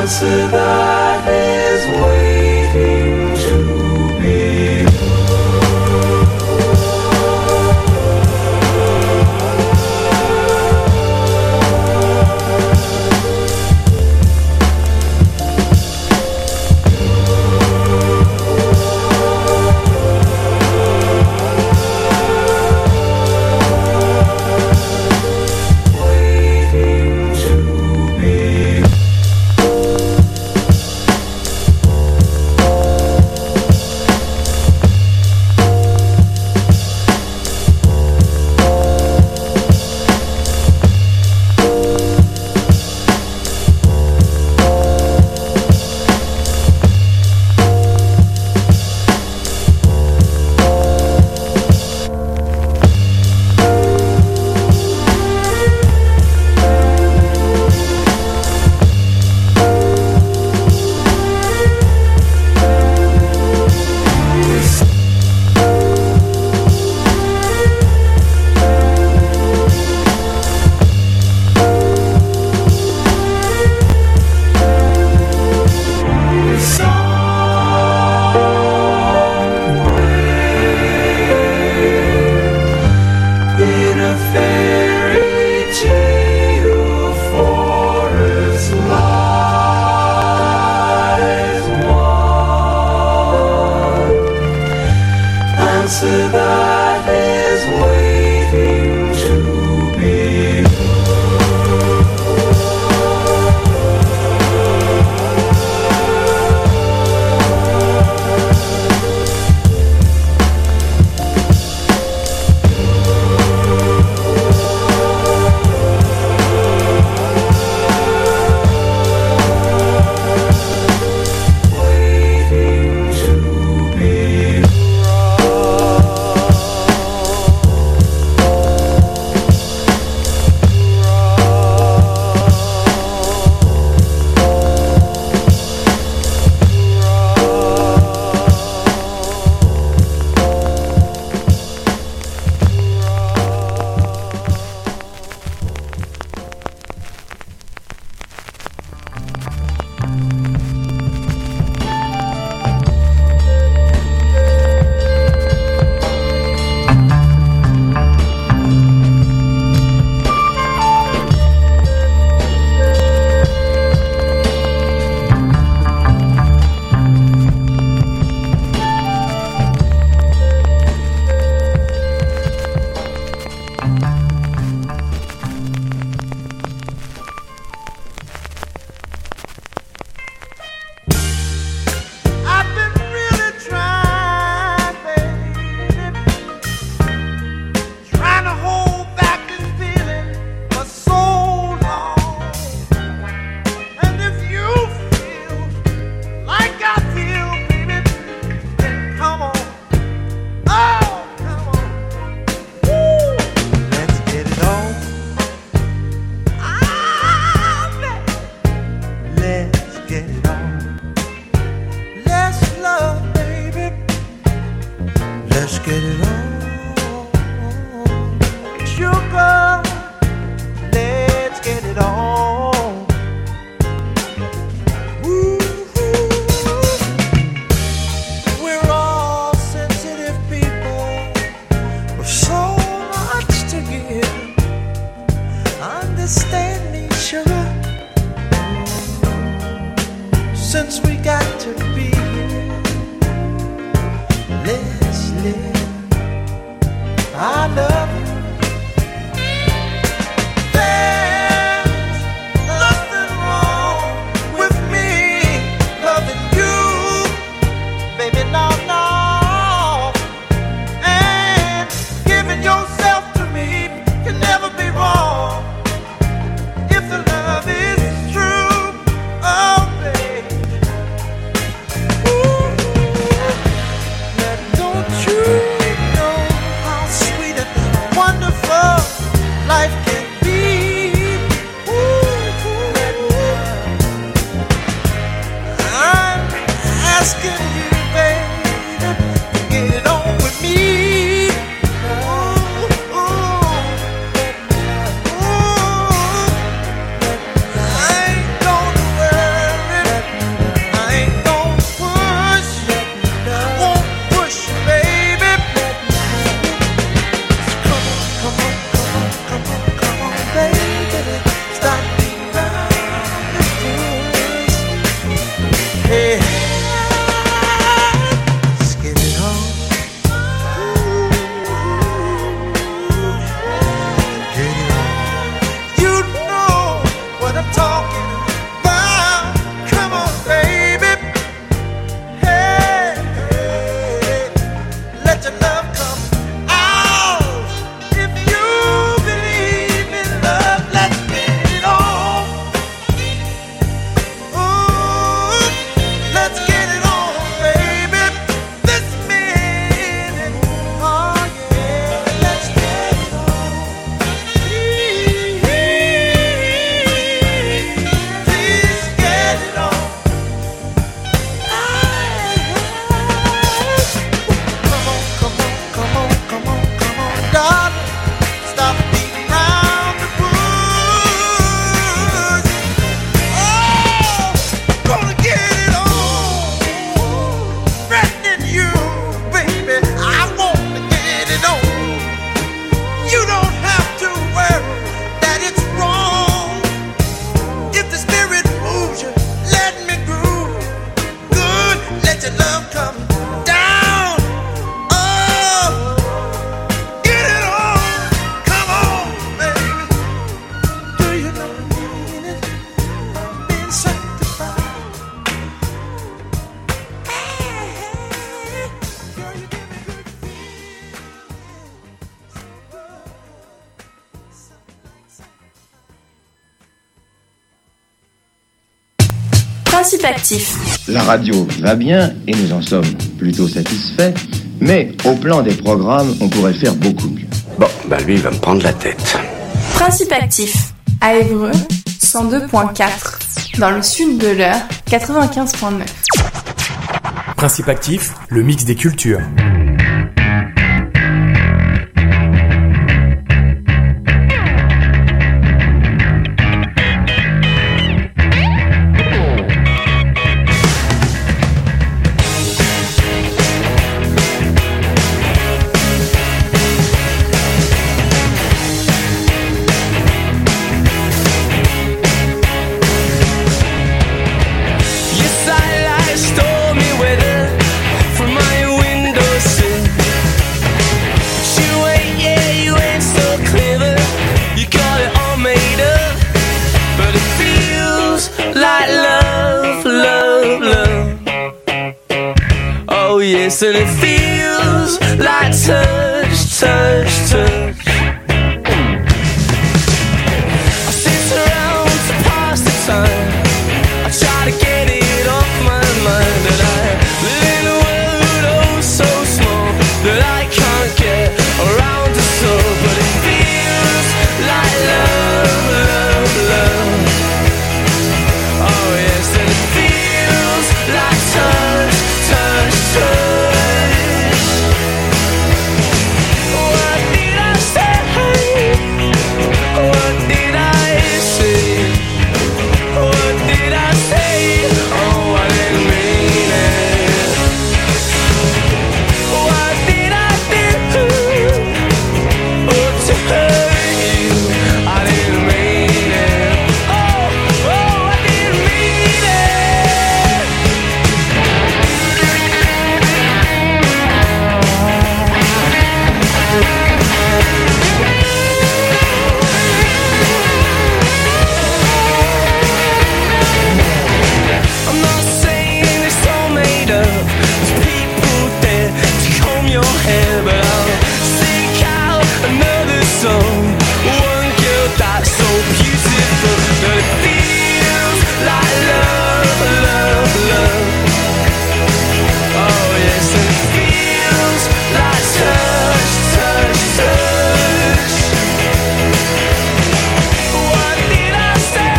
answer that is waiting to be. Answer that is waiting to be. Hey, let's get it on. Get it on. You know what I'm talking about. Come on, baby. Hey, hey, let your love come out. If you believe in love, let's get it on. Ooh, let's get it on, baby. This minute, oh yeah, let's get it on. Please get it on. Come on, darling. Stop beating around the bush. Oh, gonna get it on. Threatening you, baby. I wanna get it on. You don't have to worry that it's wrong. If the spirit moves you, let me groove. Good, let your love come down. Oh, get it on. Come on, baby. Do you know the meaning of being sanctified? Hey, girl, you give me good Principe actif. La radio va bien et nous en sommes plutôt satisfaits, mais au plan des programmes, on pourrait faire beaucoup mieux. Bon, bah lui, il va me prendre la tête. Principe actif. À Évreux, 102.4. Dans le sud de l'Eure, 95.9. Principe actif, le mix des cultures. Your sidelight stormy weather from my windowsill. You ain't so clever. You got it all made up, but it feels like love, love, love. Oh yes, and it feels like touch, touch, touch. I sit around to pass the time. I try to get it off my mind, but I live in a world oh so small that I can't get around to solve. But it feels like love, love, love. Oh yes, and it feels like touch, touch, touch. What did I say? What did I say? What did I say? Oh, I didn't mean it. What did I do? Oh, to hurt you? I didn't mean it. Oh, I didn't mean it. I'm not saying it's all made up. There's people there to comb your hair, but I'll seek out another song. One girl that's so beautiful that it feels like love, love, love. Oh yes, and it feels like touch, touch, touch. What did I say?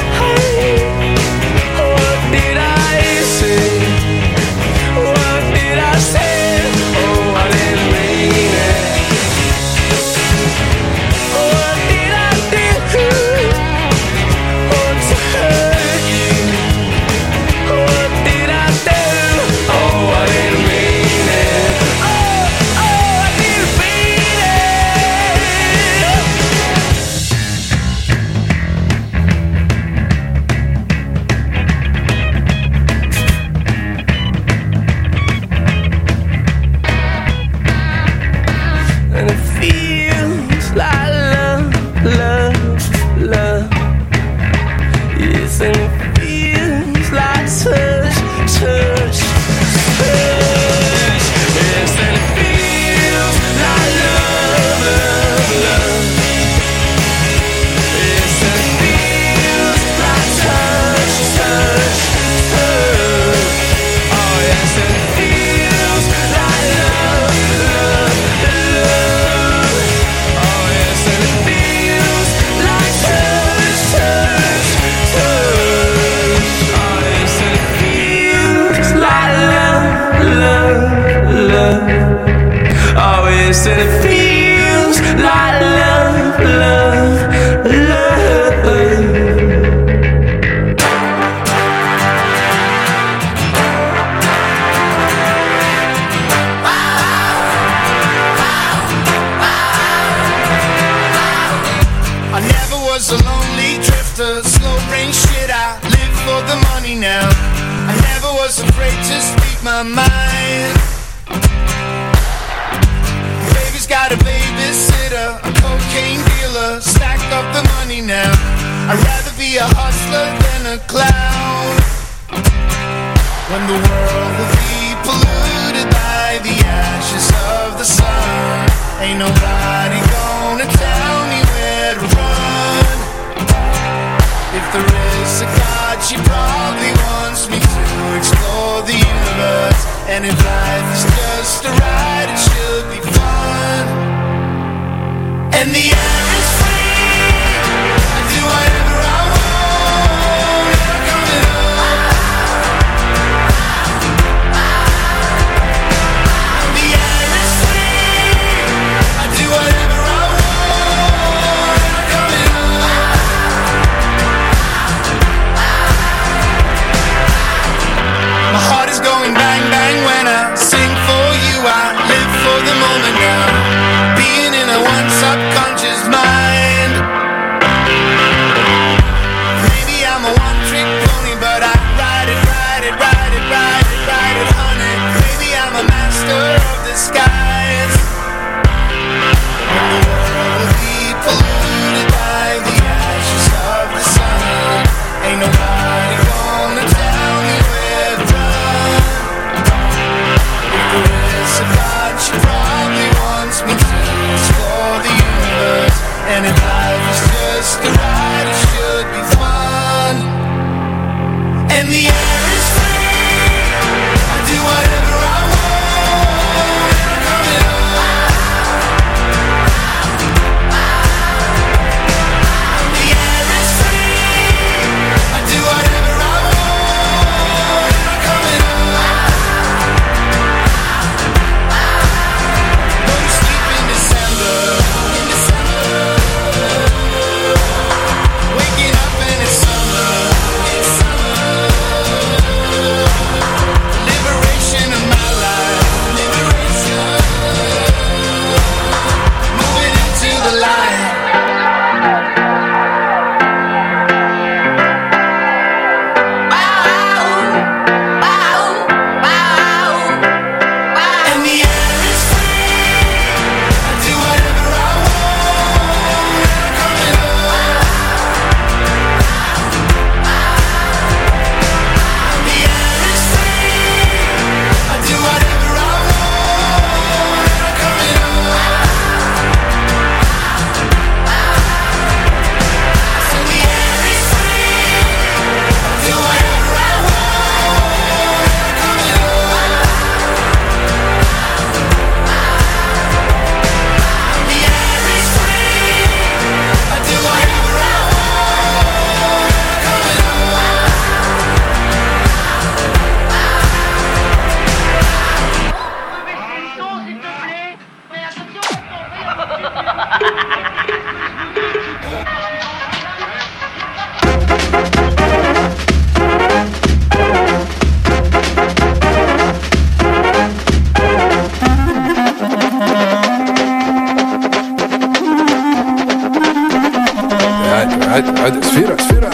What did I say? What did I say? Oh, I didn't mean it. What did I do? Oh, to hurt you? now. I never was afraid to speak my mind. Baby's got a babysitter, a cocaine dealer, stack up the money now. I'd rather be a hustler than a clown. When the world will be polluted by the ashes of the sun, ain't nobody gonna tell me where to run. If there is a God, she probably wants me to explore the universe. And if life is just a ride, it should be fun. And the air is free, I do whatever I want. I'm coming up. The air is free, I do whatever I want. I'm coming up. My heart is going bang bang when I sing for you. I live for the moment now, being in a one subconscious mind. Maybe I'm a one trick pony, but I ride it, ride it, ride it, ride it, ride it, honey. Maybe I'm a master of the skies. When the world will be polluted by the ashes of the sun, ain't nobody gonna tell me where to run. If there is a God, she probably wants me to explore the universe. And if life is just a ride, it should be fun. And the air is free, I do whatever I want. I'm coming up. The air is free, I do whatever I want. I'm coming up. Go to sleep in December, in December. Waking up and it's summer, it's summer. Liberation of my life, liberation. Moving into the light. And the air is free, I do whatever I want. I'm coming up. The air is free, I do whatever I want. I'm coming up. So the air is free, I do whatever I want. I'm coming up. The air is free, I do whatever I want. I'm coming up. عاد سفيرة سفيرة.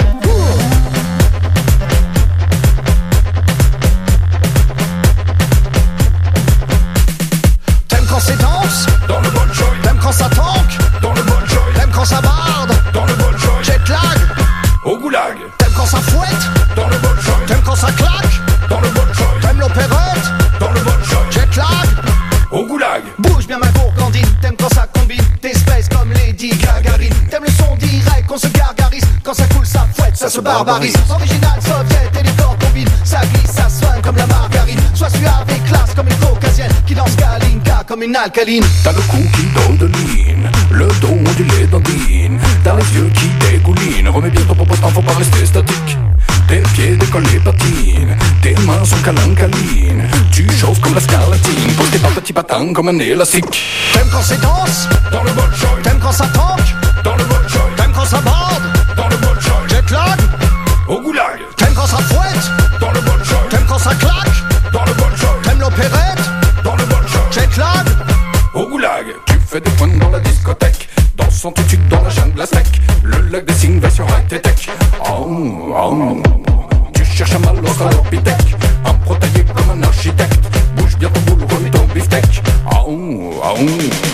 T'aimes quand c'est dense? Dans le bon joy, T'aimes quand ça tanque? dans le bon joy, T'aimes quand ça barde? dans le bon joy, Jet lag? au goulag, T'aimes quand ça fouette? dans le bon joy, T'aimes quand ça claque? dans le bon joy, T'aimes l'opérette? dans le bon joy, Jet lag? au goulag, Bouge bien ma gourgandine. T'aimes quand ça combine d'espèces comme Lady Gagarine. T'aimes le son direct, qu'on se gargarise. Quand ça coule, ça fouette, ça se barbarise. Original, soviet et les corps combinent. Ça glisse, ça soigne comme la margarine. Sois suave et classe comme une caucasienne qui lance Kalinka comme une alcaline. t'as le cou qui dodeline, le dos ondulé d'Andine, t'as les yeux qui dégoulinent, remets bien ton popotin, faut pas rester statique. Tes pieds décollés patinent, tes mains sont calancaline, tu chauffes comme la scarlatine, pose tes pas petits patins comme un élastique. T'aimes quand c'est dense? Dans le bon joy, T'aimes quand ça tanque? dans le bon joy, T'aimes quand ça borde? dans le bon joy, Jet lag? au goulag, T'aimes quand ça fouette? dans le bon joy, T'aimes quand ça claque? dans le bon joy, T'aimes l'opérette? dans le bon joy, Jet lag? au goulag, tu fais des points dans la discothèque, dansant tout de suite dans la jungle à sec, le lac des signes version high tech. Oh, oh, tu cherches chamal au salopithèque. Emprotaillé comme un architecte. Bouge bien ton boulot comme ton beefsteak. Aouh, aouh.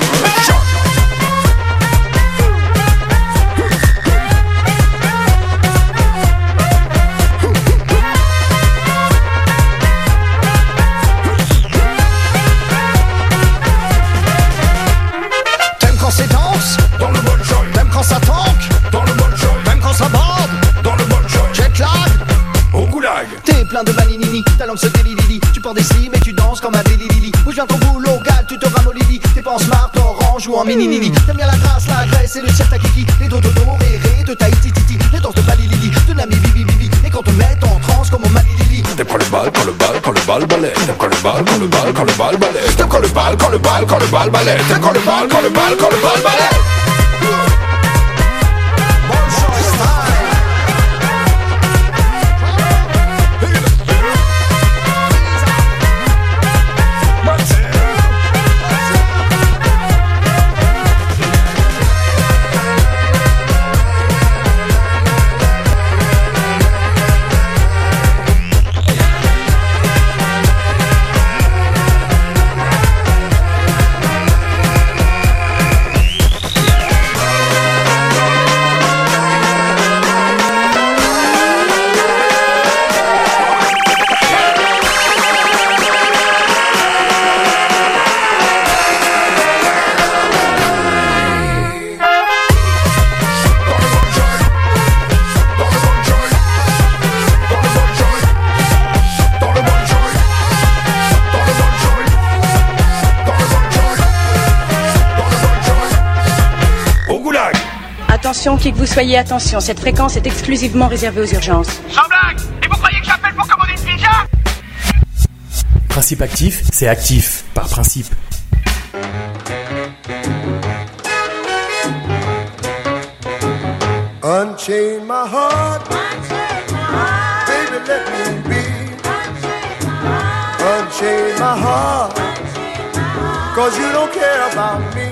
T'aimes quand c'est dense? Dans le bon joint. T'aimes quand ça tanque? Dans le bon joint. Même quand ça borde? Dans le bon joint. Jet lag? Au goulag. T'es plein de balinini, ta langue se délilili. Tu portes des slims et tu danses comme un délilili. Bouge bien ton boulot, gars, tu te ramollis. T'es pas en smart, orange ou en mini-nini. T'aimes bien la grâce, la graisse et le cirque à kiki. Les dos rérés de Tahiti titi. Les danses de balilili, de la bibi bibi. Et quand te met en transe comme au malilili. T'aimes quand le bal, quand le bal, quand le bal balai. T'aimes quand le bal, quand le bal, quand le bal balai. T'aimes quand le bal, quand le bal, quand le bal balai. T'aimes quand le bal, quand le bal, quand le bal balai. Attention, qui que vous soyez, attention, cette fréquence est exclusivement réservée aux urgences. Sans blague! Et vous croyez que j'appelle pour commander une pizza? Principe actif, c'est actif, par principe. Unchain my heart, baby, let me be. Unchain my heart, cause you don't care about me.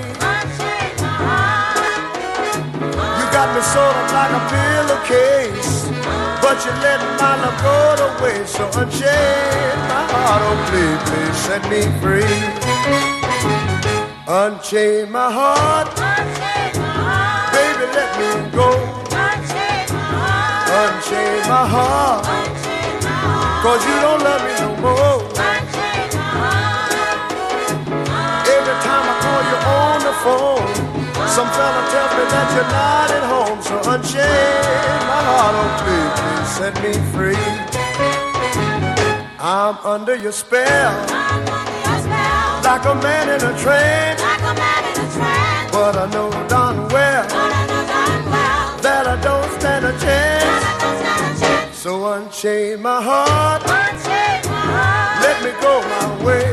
You got me sort of like a pillowcase, but you let my love go to waste. So unchain my heart, oh please, please set me free. Unchain my heart, baby, let me go. Unchain my heart, cause you don't love me no more. Every time I call you on the phone, some fella tells me that you're not at home. So unchain my heart, oh please, please set me free. I'm under your spell, like a man in a trance. But I know darn well that I don't stand a chance. So unchain my heart, let me go my way.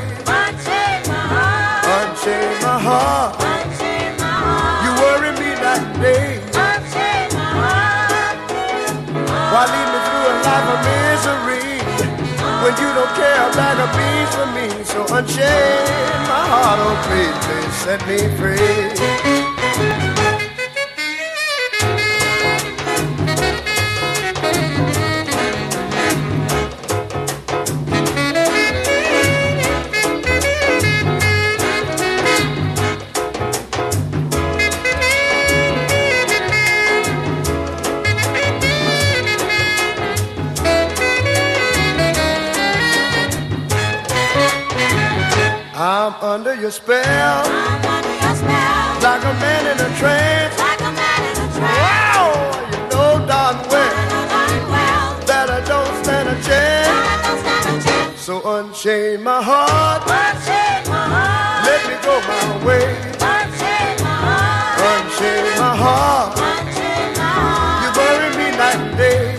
Unchain my heart, you worry me night and day. Why lead me through a life of misery when you don't care a bag of beans for me? So unchain my heart, oh please, please set me free. I'm under your spell, like a man in a trance. Wow, you know darn well that I don't stand a chance. So unchain my heart, let me go my way. Unchain my heart, you bury me night and day.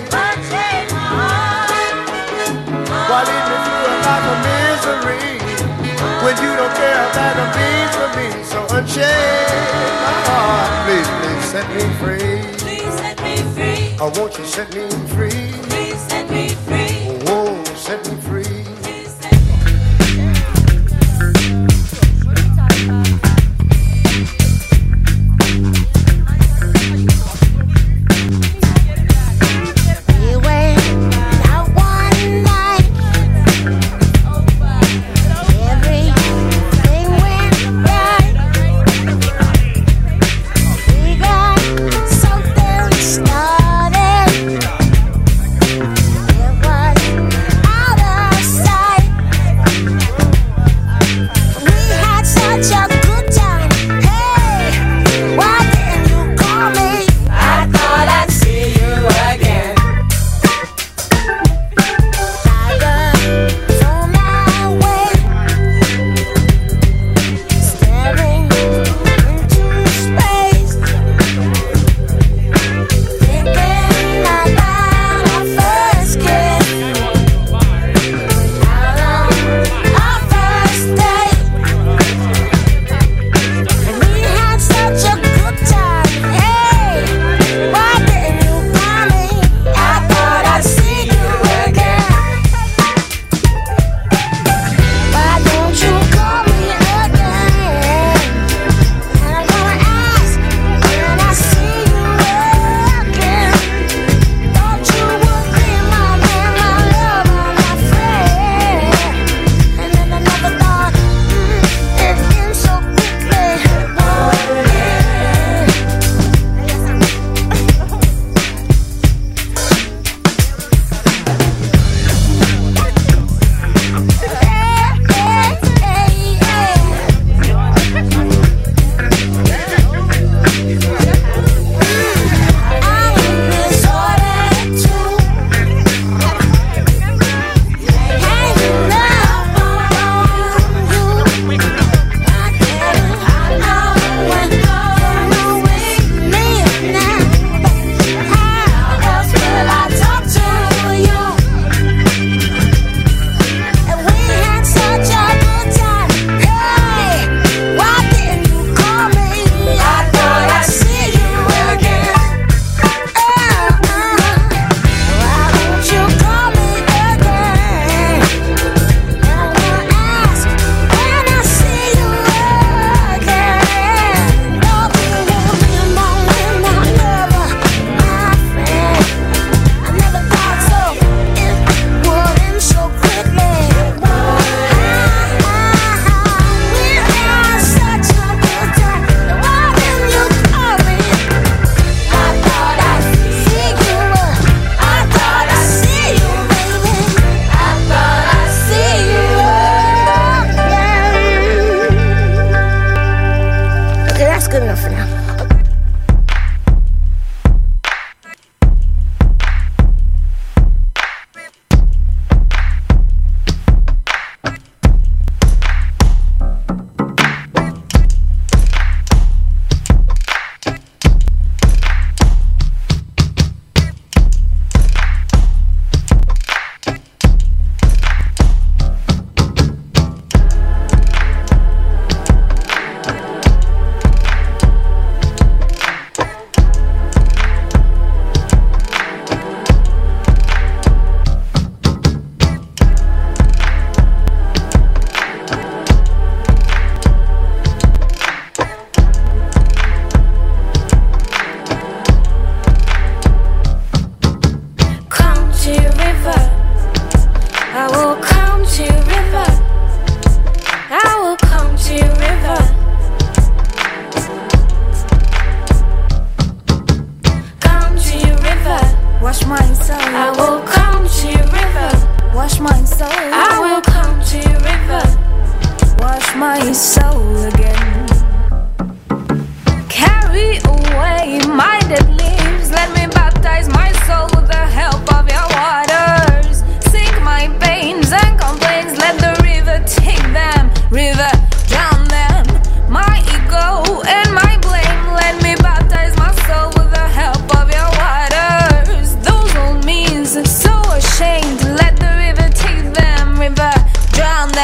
Why lead me through a life of misery when you don't care about the beans for me? So unchain my heart, please, please set me free. Please set me free. Oh, won't you set me free? Please set me free. Oh, set me free. You went out one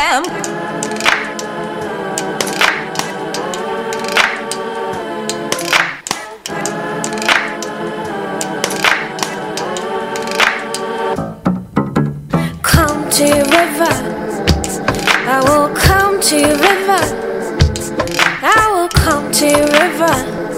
them. Come to your river, I will come to your river, I will come to your river.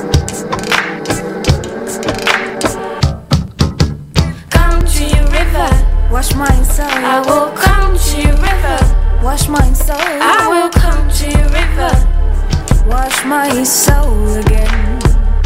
Come to your river, wash my soul. I will come to your river, wash my soul. I will come to your river, wash my soul again.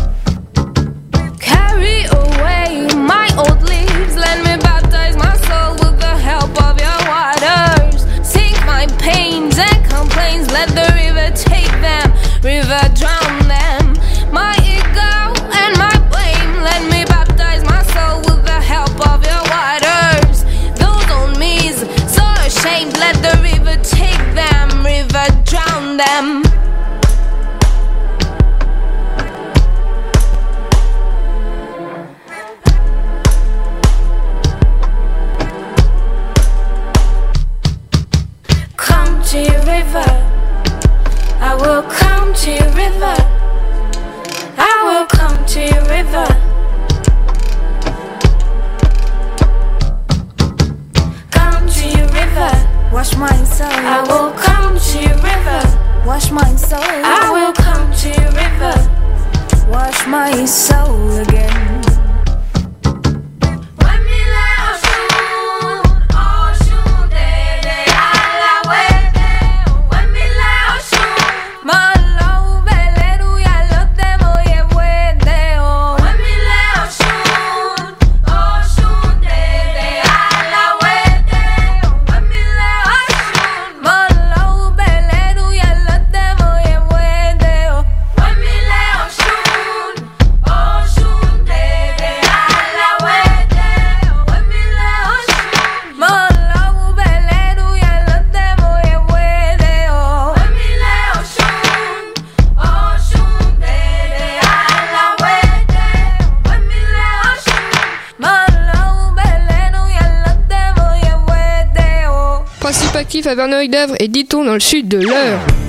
Carry away my old leaves, let me baptize my soul with the help of your waters. Sink my pains and complaints, let the river take them, river drown them. My ego and my blame, let me baptize my soul with the help of your waters. Those on me's so ashamed, let the river take them, river drown them. Come to your river, I will come to your river, I will come to your river. Come to your river, wash my soul. I will come to your river, wash my soul. I will come to your river, wash my soul again. Principe actif à Verneuil-d'Avre et Diton dans le sud de l'Eure.